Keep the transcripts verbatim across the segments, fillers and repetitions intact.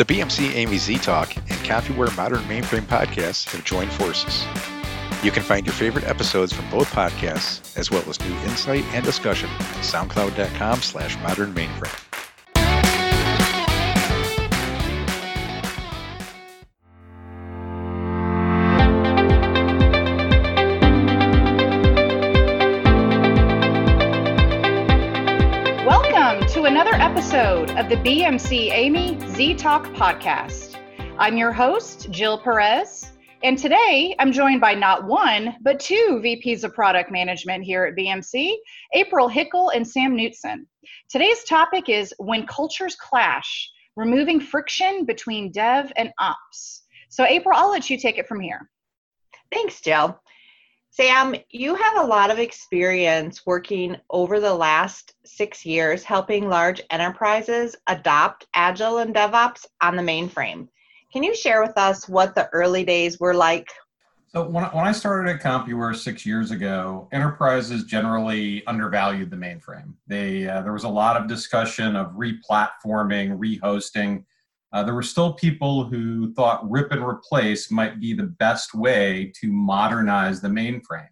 The B M C Amy Z Talk and CompuWare Modern Mainframe podcasts have joined forces. You can find your favorite episodes from both podcasts, as well as new insight and discussion at soundcloud.com slash modern mainframe. Welcome to another episode of the B M C Amy Z Talk podcast. I'm your host, Jill Perez, and today I'm joined by not one, but two V Ps of product management here at B M C, April Hickel and Sam Knutson. Today's topic is when cultures clash, removing friction between dev and ops. So April, I'll let you take it from here. Thanks, Jill. Sam, you have a lot of experience working over the last six years helping large enterprises adopt Agile and DevOps on the mainframe. Can you share with us what the early days were like? So when I, when I started at CompuWare six years ago, enterprises generally undervalued the mainframe. They uh, there was a lot of discussion of re-platforming, re-hosting. Uh, there were still people who thought rip and replace might be the best way to modernize the mainframe.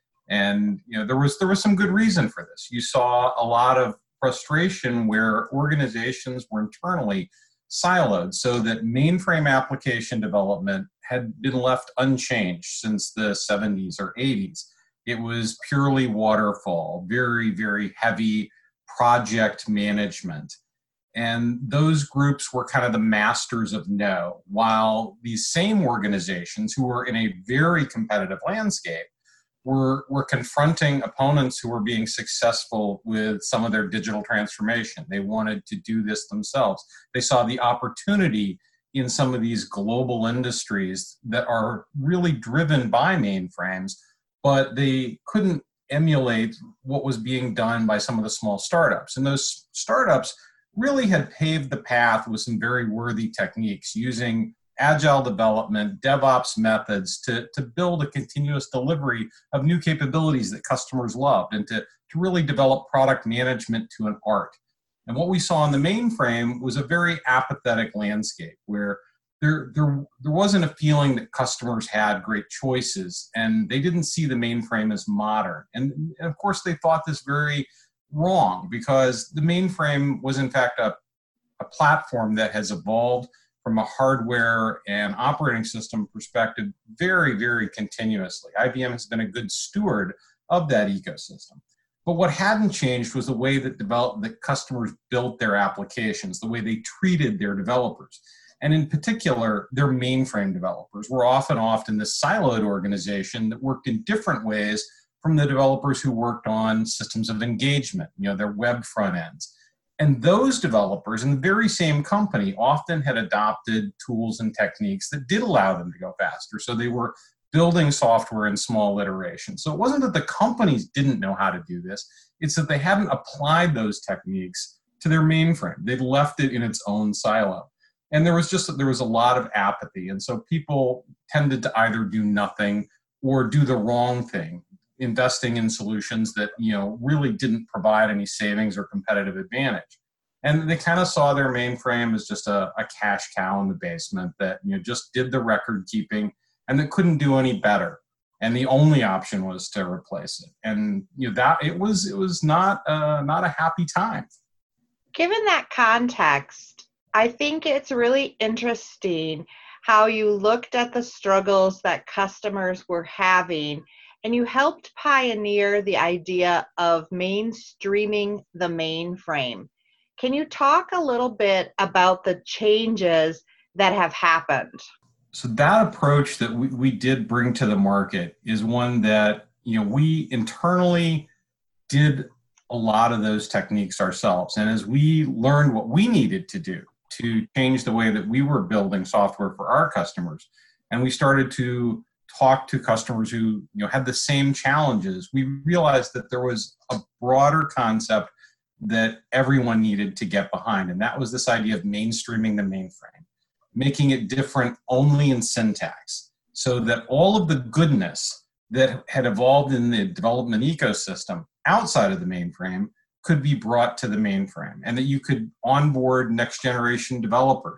And you know, there was there was some good reason for this. You saw a lot of frustration where organizations were internally siloed so that mainframe application development had been left unchanged since the seventies or eighties. It was purely waterfall, very, very heavy project management. And those groups were kind of the masters of no, while these same organizations who were in a very competitive landscape were, were confronting opponents who were being successful with some of their digital transformation. They wanted to do this themselves. They saw the opportunity in some of these global industries that are really driven by mainframes, but they couldn't emulate what was being done by some of the small startups. And those startups really had paved the path with some very worthy techniques using agile development, DevOps methods to, to build a continuous delivery of new capabilities that customers loved and to, to really develop product management to an art. And what we saw on the mainframe was a very apathetic landscape where there, there, there wasn't a feeling that customers had great choices and they didn't see the mainframe as modern. And, and of course, they thought this very wrong because the mainframe was in fact a, a platform that has evolved from a hardware and operating system perspective very, very continuously. I B M has been a good steward of that ecosystem. But what hadn't changed was the way that develop, that customers built their applications, the way they treated their developers. And in particular, their mainframe developers were often often this siloed organization that worked in different ways from the developers who worked on systems of engagement, you know, their web front ends. And those developers in the very same company often had adopted tools and techniques that did allow them to go faster. So they were building software in small iterations. So it wasn't that the companies didn't know how to do this, it's that they hadn't applied those techniques to their mainframe. They'd left it in its own silo. And there was just, there was a lot of apathy. And so people tended to either do nothing or do the wrong thing, investing in solutions that, you know, really didn't provide any savings or competitive advantage. And they kind of saw their mainframe as just a, a cash cow in the basement that, you know, just did the record keeping and that couldn't do any better. And the only option was to replace it. And, you know, that it was, it was not, uh, not a happy time. Given that context, I think it's really interesting how you looked at the struggles that customers were having and you helped pioneer the idea of mainstreaming the mainframe. Can you talk a little bit about the changes that have happened? So that approach that we, we did bring to the market is one that, you know, we internally did a lot of those techniques ourselves. And as we learned what we needed to do to change the way that we were building software for our customers, and we started to talk to customers who, you know, had the same challenges, we realized that there was a broader concept that everyone needed to get behind. And that was this idea of mainstreaming the mainframe, making it different only in syntax so that all of the goodness that had evolved in the development ecosystem outside of the mainframe could be brought to the mainframe, and that you could onboard next generation developers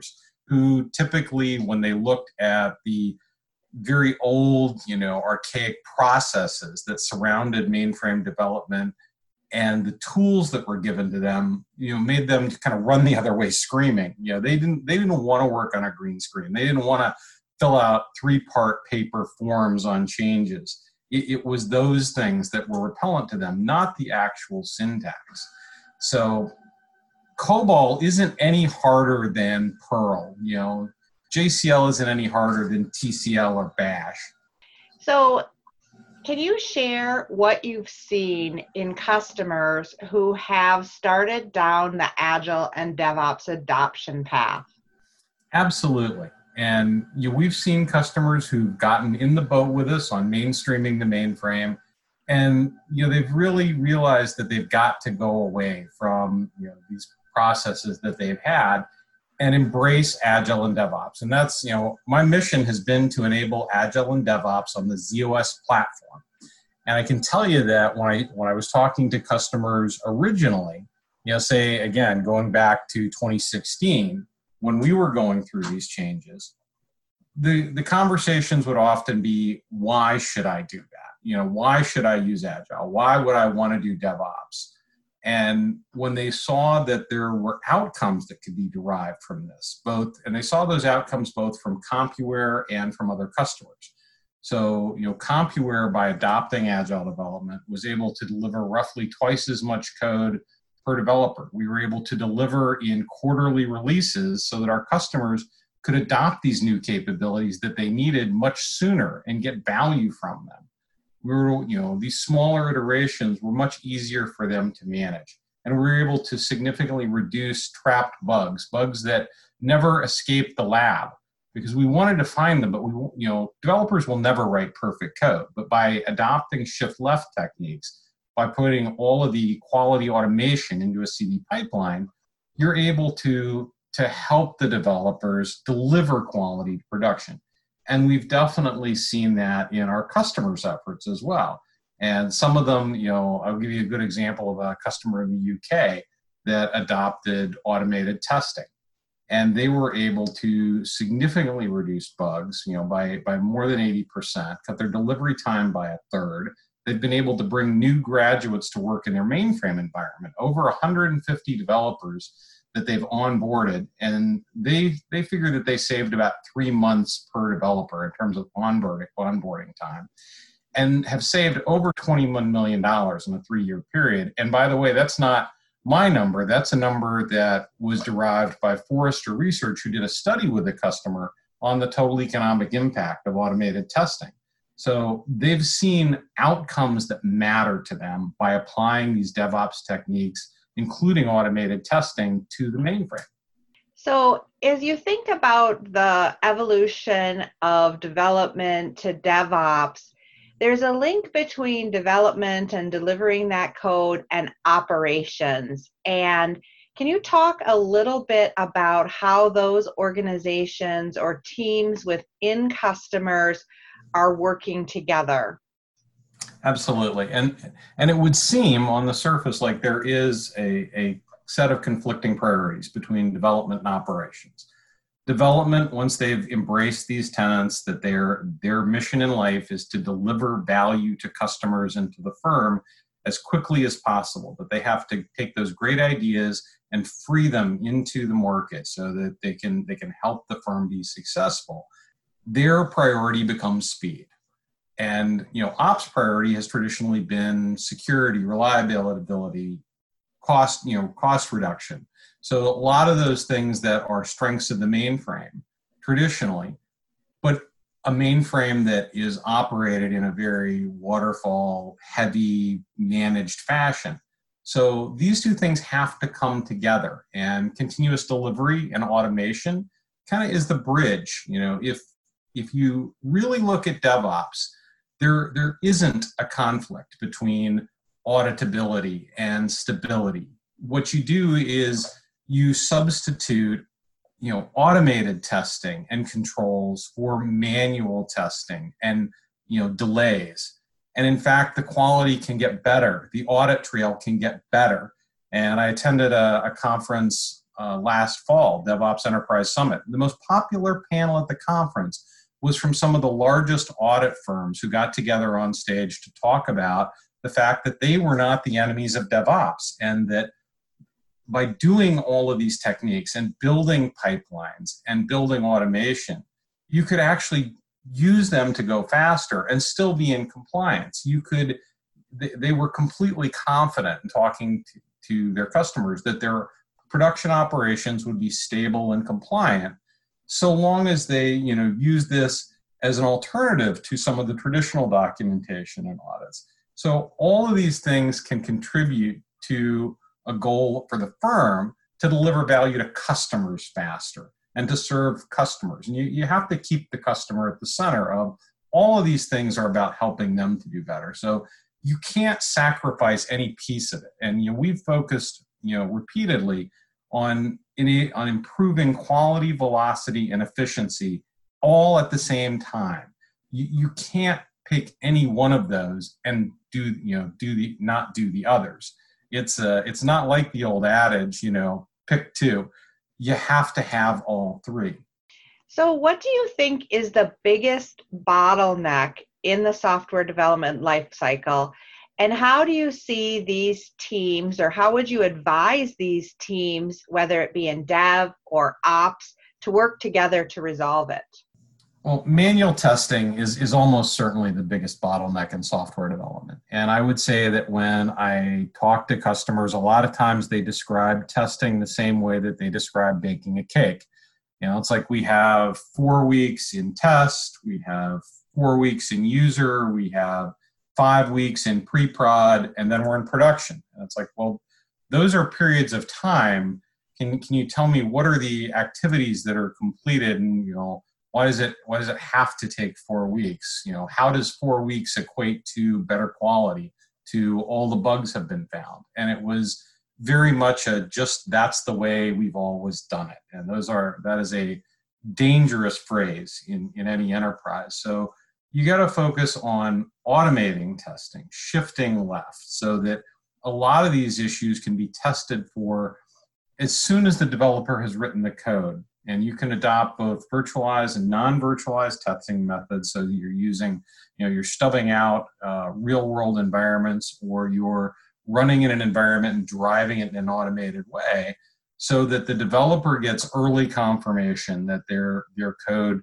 who typically, when they looked at the very old, you know, archaic processes that surrounded mainframe development and the tools that were given to them, you know, made them kind of run the other way screaming. You know, they didn't they didn't want to work on a green screen. They didn't want to fill out three-part paper forms on changes. It, it was those things that were repellent to them, not the actual syntax. So COBOL isn't any harder than Perl. You know, J C L isn't any harder than T C L or Bash. So can you share what you've seen in customers who have started down the Agile and DevOps adoption path? Absolutely. And you know, we've seen customers who've gotten in the boat with us on mainstreaming the mainframe. And you know, they've really realized that they've got to go away from you know, these processes that they've had and embrace Agile and DevOps. And that's, you know, my mission has been to enable Agile and DevOps on the Z O S platform. And I can tell you that when I when I was talking to customers originally, you know, say again, going back to twenty sixteen, when we were going through these changes, the, the conversations would often be, why should I do that? You know, why should I use Agile? Why would I want to do DevOps? And when they saw that there were outcomes that could be derived from this, both, and they saw those outcomes both from CompuWare and from other customers. So, you know, CompuWare, by adopting Agile development, was able to deliver roughly twice as much code per developer. We were able to deliver in quarterly releases so that our customers could adopt these new capabilities that they needed much sooner and get value from them. We were, you know, these smaller iterations were much easier for them to manage. And we were able to significantly reduce trapped bugs, bugs that never escaped the lab, because we wanted to find them, but we, you know, developers will never write perfect code. But by adopting shift left techniques, by putting all of the quality automation into a C D pipeline, you're able to, to help the developers deliver quality to production. And we've definitely seen that in our customers' efforts as well. And some of them, you know, I'll give you a good example of a customer in the U K that adopted automated testing. And they were able to significantly reduce bugs, you know, by, by more than eighty percent, cut their delivery time by a third. They've been able to bring new graduates to work in their mainframe environment, over one hundred fifty developers that they've onboarded, and they they figure that they saved about three months per developer in terms of onboarding onboarding time, and have saved over twenty-one million dollars in a three-year period. And by the way, that's not my number. That's a number that was derived by Forrester Research, who did a study with a customer on the total economic impact of automated testing. So they've seen outcomes that matter to them by applying these DevOps techniques, including automated testing, to the mainframe. So as you think about the evolution of development to DevOps, there's a link between development and delivering that code and operations. And can you talk a little bit about how those organizations or teams within customers are working together? Absolutely. And and it would seem on the surface like there is a, a set of conflicting priorities between development and operations. Development, once they've embraced these tenets that their, their mission in life is to deliver value to customers and to the firm as quickly as possible, that they have to take those great ideas and free them into the market so that they can, they can help the firm be successful. Their priority becomes speed. And, you know, ops priority has traditionally been security, reliability, cost, you know, cost reduction. So a lot of those things that are strengths of the mainframe traditionally, but a mainframe that is operated in a very waterfall, heavy, managed fashion. So these two things have to come together, and continuous delivery and automation kind of is the bridge. You know, if if you really look at DevOps, there there isn't a conflict between auditability and stability. What you do is you substitute, you know, automated testing and controls for manual testing and, you know, delays. And in fact, the quality can get better. The audit trail can get better. And I attended a, a conference uh, last fall, DevOps Enterprise Summit. The most popular panel at the conference was from some of the largest audit firms who got together on stage to talk about the fact that they were not the enemies of DevOps, and that by doing all of these techniques and building pipelines and building automation, you could actually use them to go faster and still be in compliance. You could, they, they were completely confident in talking to, to their customers that their production operations would be stable and compliant, so long as they, you know, use this as an alternative to some of the traditional documentation and audits. So all of these things can contribute to a goal for the firm to deliver value to customers faster and to serve customers. And you, you have to keep the customer at the center of all of these things are about helping them to do better. So you can't sacrifice any piece of it. And you know, we've focused, you know, repeatedly on, in, on improving quality, velocity, and efficiency all at the same time. You, you can't pick any one of those and do, you know, do the, not do the others. It's uh, it's not like the old adage, you know, pick two. You have to have all three. So what do you think is the biggest bottleneck in the software development lifecycle? And how do you see these teams, or how would you advise these teams, whether it be in dev or ops, to work together to resolve it? Well, manual testing is, is almost certainly the biggest bottleneck in software development. And I would say that when I talk to customers, a lot of times they describe testing the same way that they describe baking a cake. You know, it's like we have four weeks in test, we have four weeks in user, we have five weeks in pre-prod, and then we're in production. And it's like, well, those are periods of time. Can, can you tell me what are the activities that are completed, and, you know, Why does it why does it have to take four weeks? You know, how does four weeks equate to better quality, to all the bugs have been found? And it was very much a just that's the way we've always done it. And those are that is a dangerous phrase in, in any enterprise. So you got to focus on automating testing, shifting left, so that a lot of these issues can be tested for as soon as the developer has written the code. And you can adopt both virtualized and non-virtualized testing methods, so that you're using, you know, you're stubbing out uh, real-world environments, or you're running in an environment and driving it in an automated way, so that the developer gets early confirmation that their their code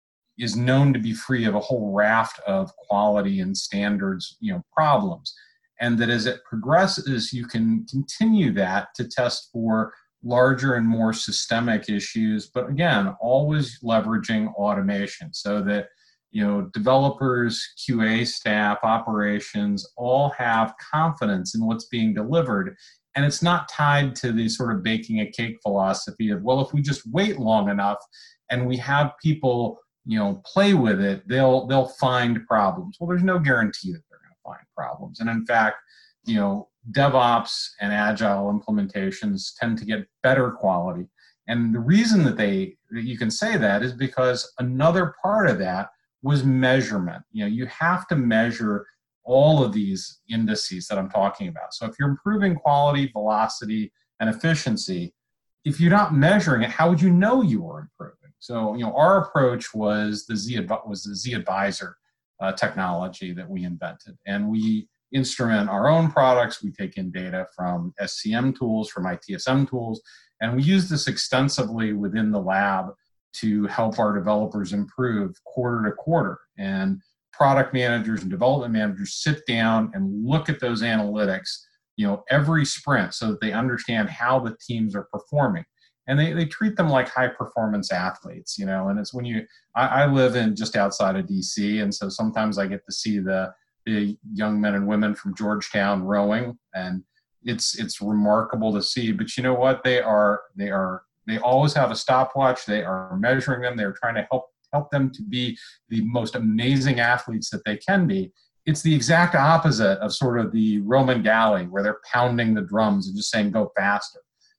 is known to be free of a whole raft of quality and standards, you know, problems, and that as it progresses, you can continue that to test for larger and more systemic issues, but again, always leveraging automation, so that, you know, developers, Q A staff, operations all have confidence in what's being delivered. And it's not tied to the sort of baking a cake philosophy of, well, if we just wait long enough and we have people, you know, play with it, they'll they'll find problems. Well, there's no guarantee that they're going to find problems. And in fact, you know, DevOps and Agile implementations tend to get better quality. And the reason that they that you can say that is because another part of that was measurement. You know, you have to measure all of these indices that I'm talking about. So if you're improving quality, velocity, and efficiency, if you're not measuring it, how would you know you are improving? So, you know, our approach was the Z was the Z Advisor uh, technology that we invented, and we instrument our own products. We take in data from S C M tools, from I T S M tools, and we use this extensively within the lab to help our developers improve quarter to quarter. And product managers and development managers sit down and look at those analytics, you know, every sprint, so that they understand how the teams are performing. And they, they treat them like high performance athletes, you know, and it's when you, I, I live in just outside of D C, and so sometimes I get to see the the young men and women from Georgetown rowing, and it's it's remarkable to see. But you know what? They are they are they always have a stopwatch. They are measuring them. They're trying to help help them to be the most amazing athletes that they can be. It's the exact opposite of sort of the Roman galley, where they're pounding the drums and just saying go faster.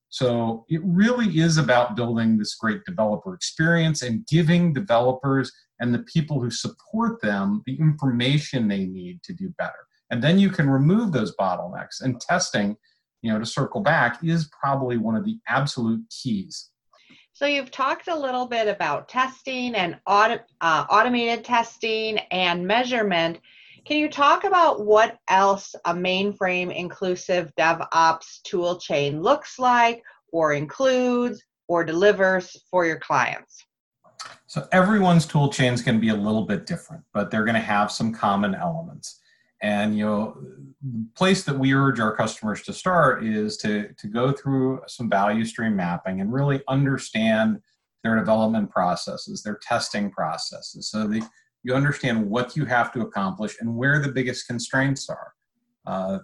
So it really is about building this great developer experience and giving developers and the people who support them the information they need to do better. And then you can remove those bottlenecks. And testing, you know, to circle back, is probably one of the absolute keys. So you've talked a little bit about testing and auto, uh, automated testing and measurement. Can you talk about what else a mainframe inclusive DevOps tool chain looks like or includes or delivers for your clients? So everyone's tool chains can be a little bit different, but they're going to have some common elements. And, you know, the place that we urge our customers to start is to, to go through some value stream mapping and really understand their development processes, their testing processes, so that you understand what you have to accomplish and where the biggest constraints are. Uh,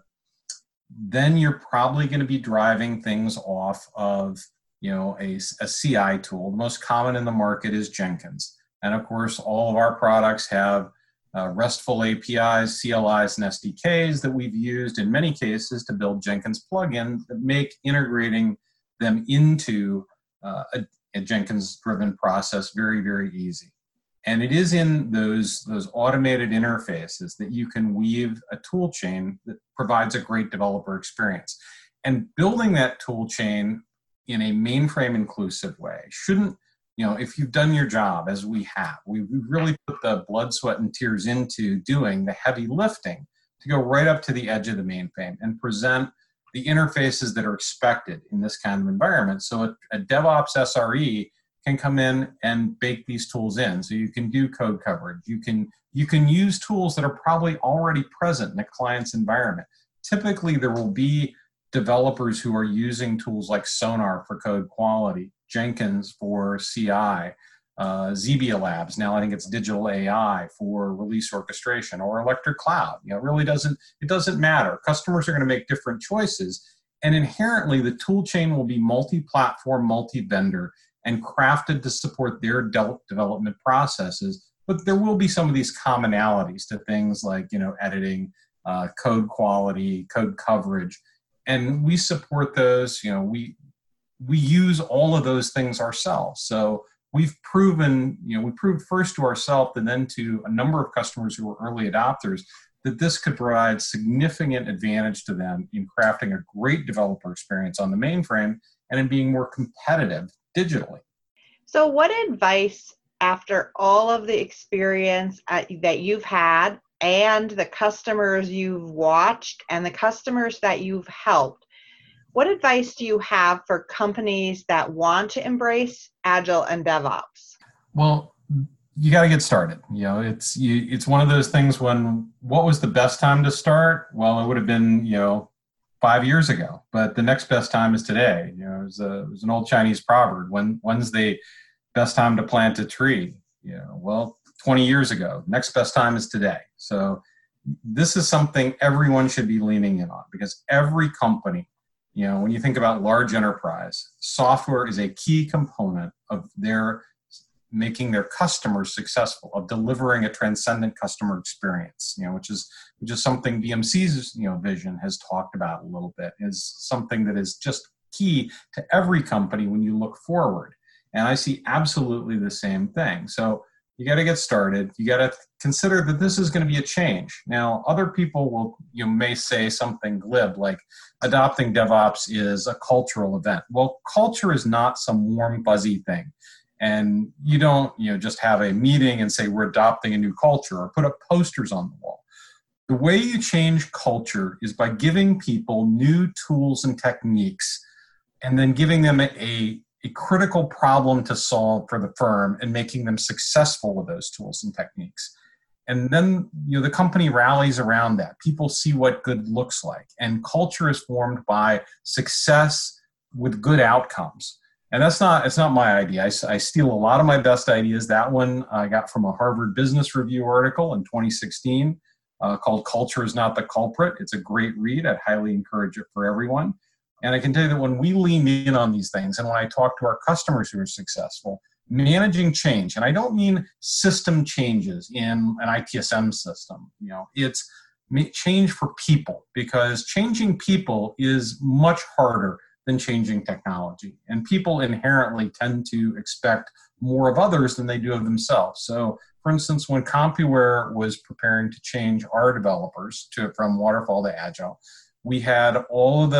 then you're probably going to be driving things off of, you know, a, a C I tool. The most common in the market is Jenkins. And of course, all of our products have uh, RESTful A P Is, C L Is, and S D Ks that we've used in many cases to build Jenkins plugins that make integrating them into uh, a, a Jenkins-driven process very, very easy. And it is in those, those automated interfaces that you can weave a tool chain that provides a great developer experience. And building that tool chain in a mainframe inclusive way shouldn't, you know, if you've done your job, as we have, we really put the blood, sweat, and tears into doing the heavy lifting to go right up to the edge of the mainframe and present the interfaces that are expected in this kind of environment. So a, a DevOps S R E can come in and bake these tools in. So you can do code coverage. You can, you can use tools that are probably already present in a client's environment. Typically, there will be developers who are using tools like Sonar for code quality, Jenkins for C I, uh, Zebia Labs, now I think it's Digital A I for release orchestration, or Electric Cloud. You know, it really doesn't, it doesn't matter. Customers are going to make different choices, and inherently the tool chain will be multi-platform, multi-vendor, and crafted to support their de- development processes. But there will be some of these commonalities to things like, you know, editing, uh, code quality, code coverage, and we support those. You know, we we use all of those things ourselves. So we've proven, you know, we proved first to ourselves and then to a number of customers who were early adopters that this could provide significant advantage to them in crafting a great developer experience on the mainframe and in being more competitive digitally. So what advice, after all of the experience at, that you've had and the customers you've watched and the customers that you've helped, what advice do you have for companies that want to embrace Agile and DevOps? Well, you got to get started. You know, it's you, it's one of those things when, what was the best time to start? Well, it would have been, you know, five years ago, but the next best time is today. You know, it was, a, it was an old Chinese proverb. When, when's the best time to plant a tree? You know, well, twenty years ago. Next best time is today. So this is something everyone should be leaning in on, because every company, you know, when you think about large enterprise, software is a key component of their making their customers successful, of delivering a transcendent customer experience, you know, which is which is something B M C's, you know, vision has talked about a little bit, is something that is just key to every company when you look forward. And I see absolutely the same thing. So you got to get started. You got to consider that this is going to be a change. Now, other people will, you know, may say something glib like adopting DevOps is a cultural event. Well, culture is not some warm, fuzzy thing. And you don't, you know, just have a meeting and say we're adopting a new culture or put up posters on the wall. The way you change culture is by giving people new tools and techniques, and then giving them a, a, a critical problem to solve for the firm and making them successful with those tools and techniques. And then, you know, the company rallies around that. People see what good looks like, and culture is formed by success with good outcomes. And that's not, it's not my idea. I, I steal a lot of my best ideas. That one I got from a Harvard Business Review article in twenty sixteen uh, called Culture is Not the Culprit. It's a great read. I'd highly encourage it for everyone. And I can tell you that when we lean in on these things, and when I talk to our customers who are successful, managing change, and I don't mean system changes in an I T S M system, you know, it's change for people, because changing people is much harder than changing technology. And people inherently tend to expect more of others than they do of themselves. So, for instance, when CompuWare was preparing to change our developers to from Waterfall to Agile, we had all of the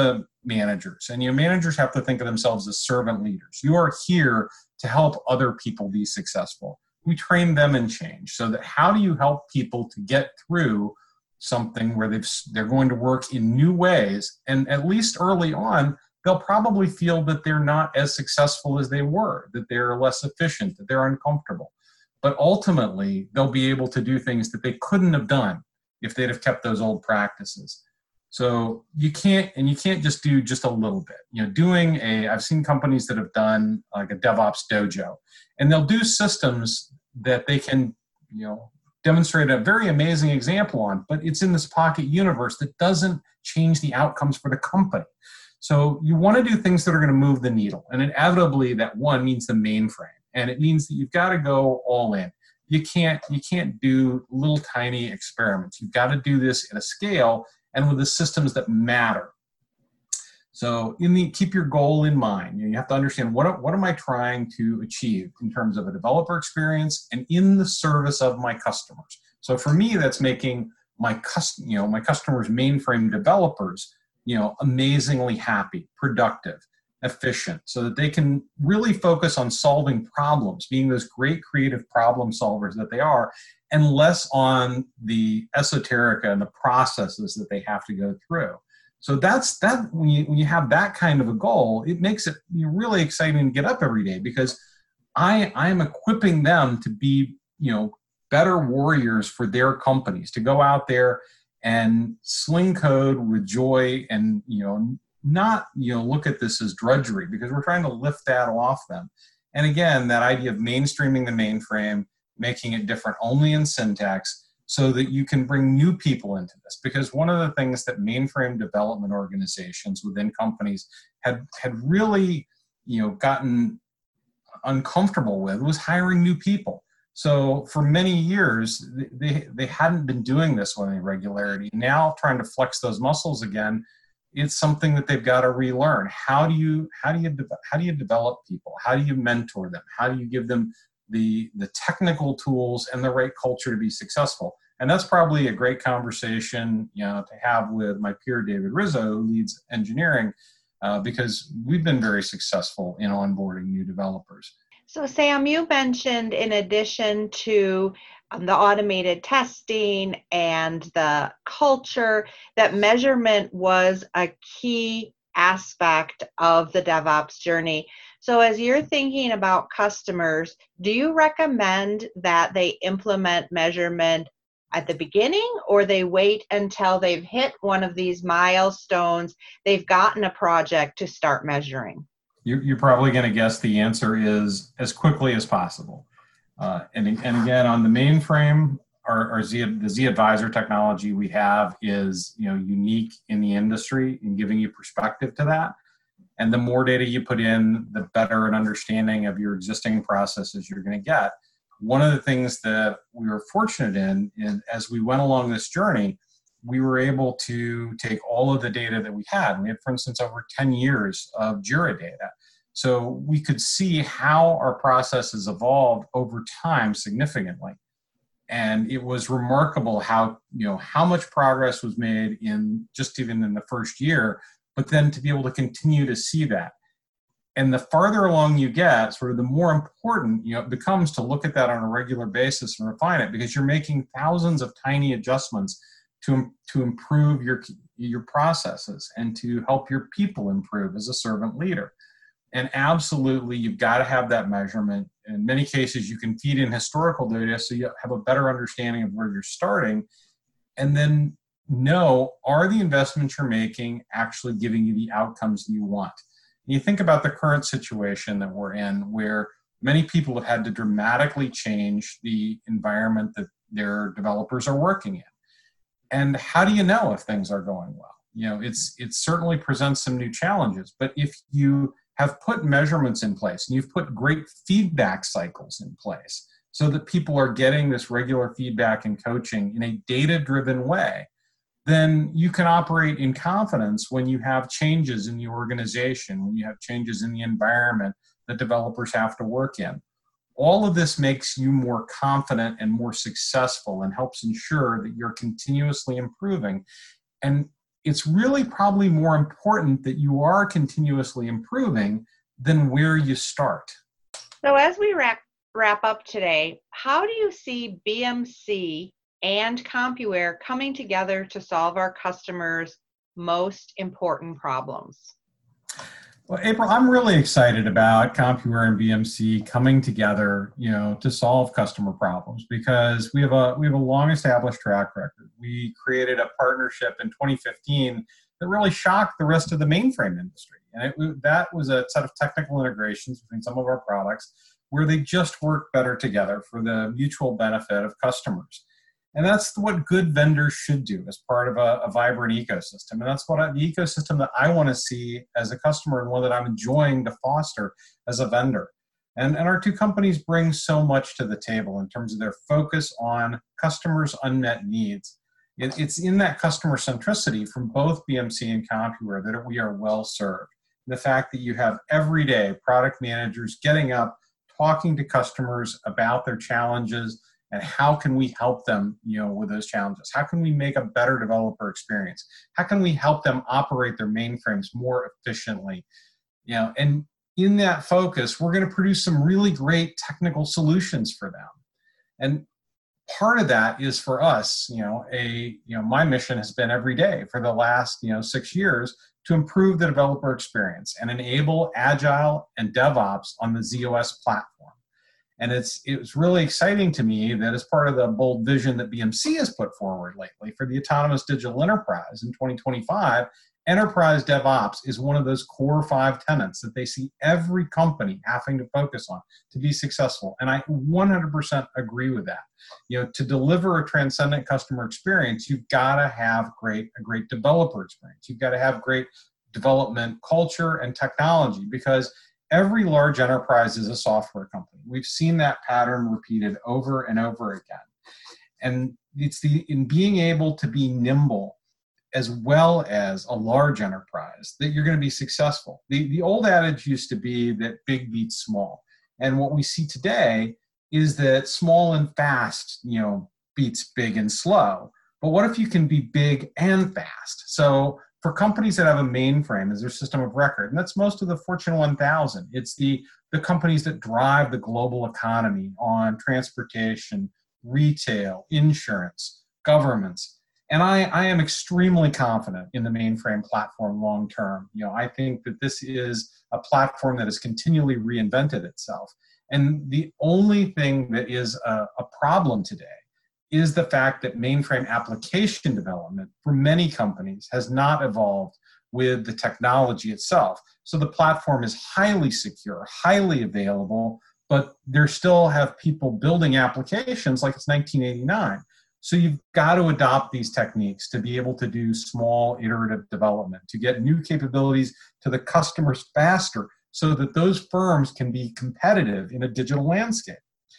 managers. And, you know, managers have to think of themselves as servant leaders. You are here to help other people be successful. We train them in change. So that how do you help people to get through something where they've, they're going to work in new ways, and at least early on, they'll probably feel that they're not as successful as they were, that they're less efficient, that they're uncomfortable. But ultimately, they'll be able to do things that they couldn't have done if they'd have kept those old practices. So you can't, and you can't just do just a little bit. You know, doing a, I've seen companies that have done like a DevOps dojo, and they'll do systems that they can, you know, demonstrate a very amazing example on, but it's in this pocket universe that doesn't change the outcomes for the company. So you want to do things that are going to move the needle. And inevitably that one means the mainframe. And it means that you've got to go all in. You can't, you can't do little tiny experiments. You've got to do this at a scale and with the systems that matter. So in the, keep your goal in mind. You know, you have to understand what, what am I trying to achieve in terms of a developer experience and in the service of my customers. So for me, that's making my cust- you know, my customers' mainframe developers, you know, amazingly happy, productive, efficient, so that they can really focus on solving problems, being those great creative problem solvers that they are, and less on the esoterica and the processes that they have to go through. So that's that. When you when you have that kind of a goal, it makes it really exciting to get up every day, because I I am equipping them to be, you know, better warriors for their companies, to go out there and sling code with joy, and, you know, not, you know, look at this as drudgery, because we're trying to lift that off them. And again, that idea of mainstreaming the mainframe, making it different only in syntax, so that you can bring new people into this. Because one of the things that mainframe development organizations within companies had had really, you know, gotten uncomfortable with was hiring new people. So for many years, they, they hadn't been doing this with any regularity. Now trying to flex those muscles again, it's something that they've got to relearn. How do you, how do you, de- how do you develop people? How do you mentor them? How do you give them the, the technical tools and the right culture to be successful? And that's probably a great conversation, you know, to have with my peer, David Rizzo, who leads engineering, uh, because we've been very successful in onboarding new developers. So Sam, you mentioned, in addition to um, the automated testing and the culture, that measurement was a key aspect of the DevOps journey. So as you're thinking about customers, do you recommend that they implement measurement at the beginning, or they wait until they've hit one of these milestones, they've gotten a project to start measuring? You're probably going to guess the answer is as quickly as possible. Uh, and, and again, on the mainframe, our, our Z, the Z Advisor technology we have is, you know, unique in the industry in giving you perspective to that. And the more data you put in, the better an understanding of your existing processes you're going to get. One of the things that we were fortunate in, in as we went along this journey, we were able to take all of the data that we had. We had, for instance, over ten years of Jira data. So we could see how our processes evolved over time significantly. And it was remarkable how, you know, how much progress was made in just even in the first year, but then to be able to continue to see that. And the farther along you get, sort of the more important, you know, it becomes to look at that on a regular basis and refine it, because you're making thousands of tiny adjustments to, to improve your, your processes and to help your people improve as a servant leader. And absolutely, you've got to have that measurement. In many cases, you can feed in historical data so you have a better understanding of where you're starting. And then know, are the investments you're making actually giving you the outcomes that you want? And you think about the current situation that we're in, where many people have had to dramatically change the environment that their developers are working in. And how do you know if things are going well? You know, it's it certainly presents some new challenges. But if you have put measurements in place and you've put great feedback cycles in place so that people are getting this regular feedback and coaching in a data-driven way, then you can operate in confidence when you have changes in the organization, when you have changes in the environment that developers have to work in. All of this makes you more confident and more successful and helps ensure that you're continuously improving. And it's really probably more important that you are continuously improving than where you start. So as we wrap wrap up today, how do you see B M C and CompuWare coming together to solve our customers' most important problems? Well, April, I'm really excited about CompuWare and B M C coming together, you know, to solve customer problems, because we have a we have a long-established track record. We created a partnership in twenty fifteen that really shocked the rest of the mainframe industry, and it, that was a set of technical integrations between some of our products where they just work better together for the mutual benefit of customers. And that's what good vendors should do as part of a, a vibrant ecosystem. And that's what I, the ecosystem that I want to see as a customer, and one that I'm enjoying to foster as a vendor. And, and our two companies bring so much to the table in terms of their focus on customers' unmet needs. It, it's in that customer centricity from both B M C and CompuWare that we are well served. The fact that you have everyday product managers getting up, talking to customers about their challenges, and how can we help them, you know, with those challenges? How can we make a better developer experience? How can we help them operate their mainframes more efficiently? You know, and in that focus, we're going to produce some really great technical solutions for them. And part of that is for us, you know, a, you know, my mission has been every day for the last, you know, six years to improve the developer experience and enable Agile and DevOps on the Z O S platform. And it's it was really exciting to me that as part of the bold vision that B M C has put forward lately for the Autonomous Digital Enterprise in twenty twenty-five, Enterprise DevOps is one of those core five tenets that they see every company having to focus on to be successful. And I one hundred percent agree with that. You know, to deliver a transcendent customer experience, you've got to have great a great developer experience. You've got to have great development culture and technology, because every large enterprise is a software company. We've seen that pattern repeated over and over again. And it's the in being able to be nimble as well as a large enterprise that you're going to be successful. The, the old adage used to be that big beats small. And what we see today is that small and fast, you know, beats big and slow. But what if you can be big and fast? So for companies that have a mainframe as their system of record, and that's most of the Fortune one thousand, it's the, the companies that drive the global economy on transportation, retail, insurance, governments. And I, I am extremely confident in the mainframe platform long term. You know, I think that this is a platform that has continually reinvented itself. And the only thing that is a, a problem today is the fact that mainframe application development for many companies has not evolved with the technology itself. So the platform is highly secure, highly available, but there still have people building applications like it's nineteen eighty-nine. So you've got to adopt these techniques to be able to do small iterative development, to get new capabilities to the customers faster so that those firms can be competitive in a digital landscape.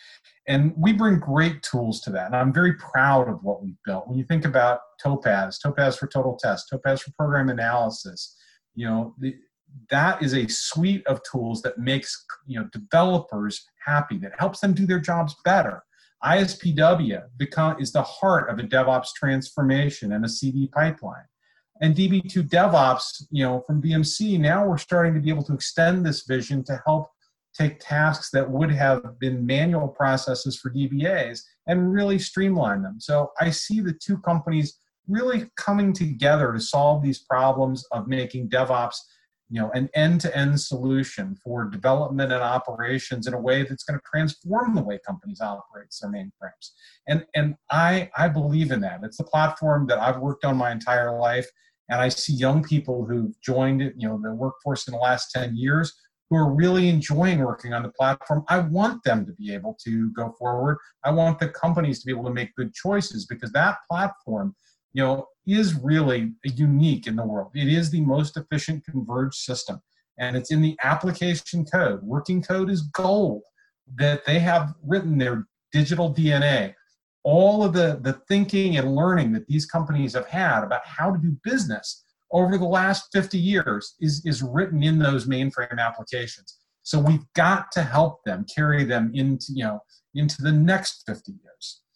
And we bring great tools to that. And I'm very proud of what we've built. When you think about Topaz, Topaz for Total Test, Topaz for Program Analysis, you know, the, that is a suite of tools that makes, you know, developers happy, that helps them do their jobs better. I S P W become, is the heart of a DevOps transformation and a C D pipeline. And D B two DevOps, you know, from B M C, now we're starting to be able to extend this vision to help take tasks that would have been manual processes for D B As and really streamline them. So I see the two companies really coming together to solve these problems of making DevOps, you know, an end-to-end solution for development and operations in a way that's going to transform the way companies operate their mainframes. And, and I, I believe in that. It's the platform that I've worked on my entire life, and I see young people who've joined, you know, the workforce in the last ten years who are really enjoying working on the platform. I want them to be able to go forward. I want the companies to be able to make good choices, because that platform, you know, is really unique in the world. It is the most efficient converged system, and it's in the application code. Working code is gold, that they have written their digital D N A. All of the, the thinking and learning that these companies have had about how to do business over the last fifty years is, is written in those mainframe applications. So we've got to help them carry them into, you know, into the next fifty years.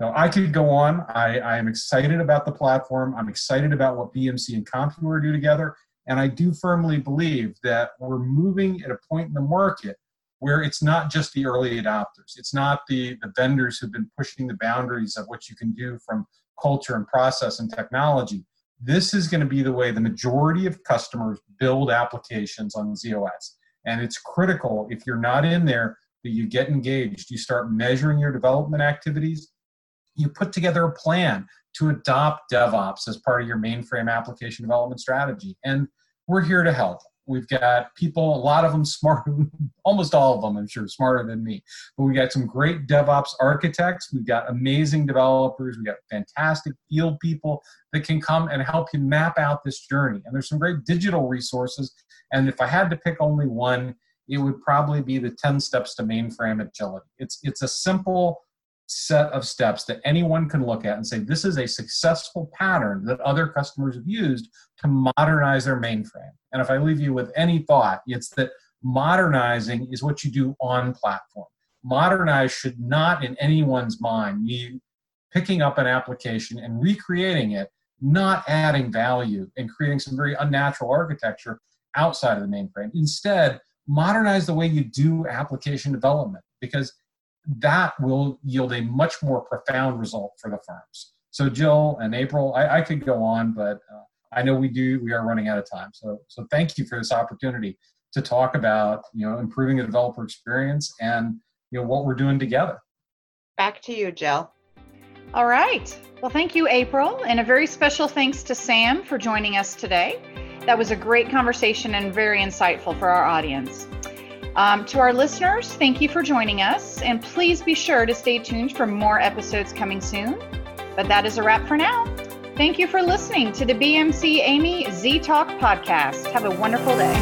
So I could go on. I, I am excited about the platform. I'm excited about what B M C and CompuWare do together. And I do firmly believe that we're moving at a point in the market where it's not just the early adopters. It's not the, the vendors who've been pushing the boundaries of what you can do from culture and process and technology. This is going to be the way the majority of customers build applications on Z O S. And it's critical, if you're not in there, that you get engaged. You start measuring your development activities. You put together a plan to adopt DevOps as part of your mainframe application development strategy. And we're here to help. We've got people, a lot of them smarter, almost all of them, I'm sure, smarter than me. But we got some great DevOps architects. We've got amazing developers. We've got fantastic field people that can come and help you map out this journey. And there's some great digital resources. And if I had to pick only one, it would probably be the ten steps to mainframe agility. It's, it's a simple set of steps that anyone can look at and say, this is a successful pattern that other customers have used to modernize their mainframe. And if I leave you with any thought, it's that modernizing is what you do on platform. Modernize should not in anyone's mind mean picking up an application and recreating it, not adding value and creating some very unnatural architecture outside of the mainframe. Instead, modernize the way you do application development, because that will yield a much more profound result for the firms. So Jill and April, I, I could go on, but uh, I know we do, we are running out of time. So, so thank you for this opportunity to talk about, you know, improving the developer experience and, you know, what we're doing together. Back to you, Jill. All right. Well, thank you, April. And a very special thanks to Sam for joining us today. That was a great conversation and very insightful for our audience. Um, to our listeners, thank you for joining us, and please be sure to stay tuned for more episodes coming soon. But that is a wrap for now. Thank you for listening to the B M C Amy Z Talk podcast. Have a wonderful day.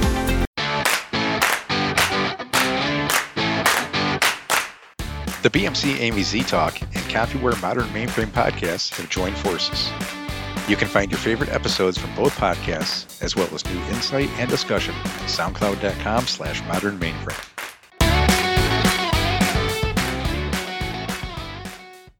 The B M C Amy Z Talk and CompuWare Modern Mainframe podcasts have joined forces. You can find your favorite episodes from both podcasts, as well as new insight and discussion at soundcloud.com slash modern mainframe.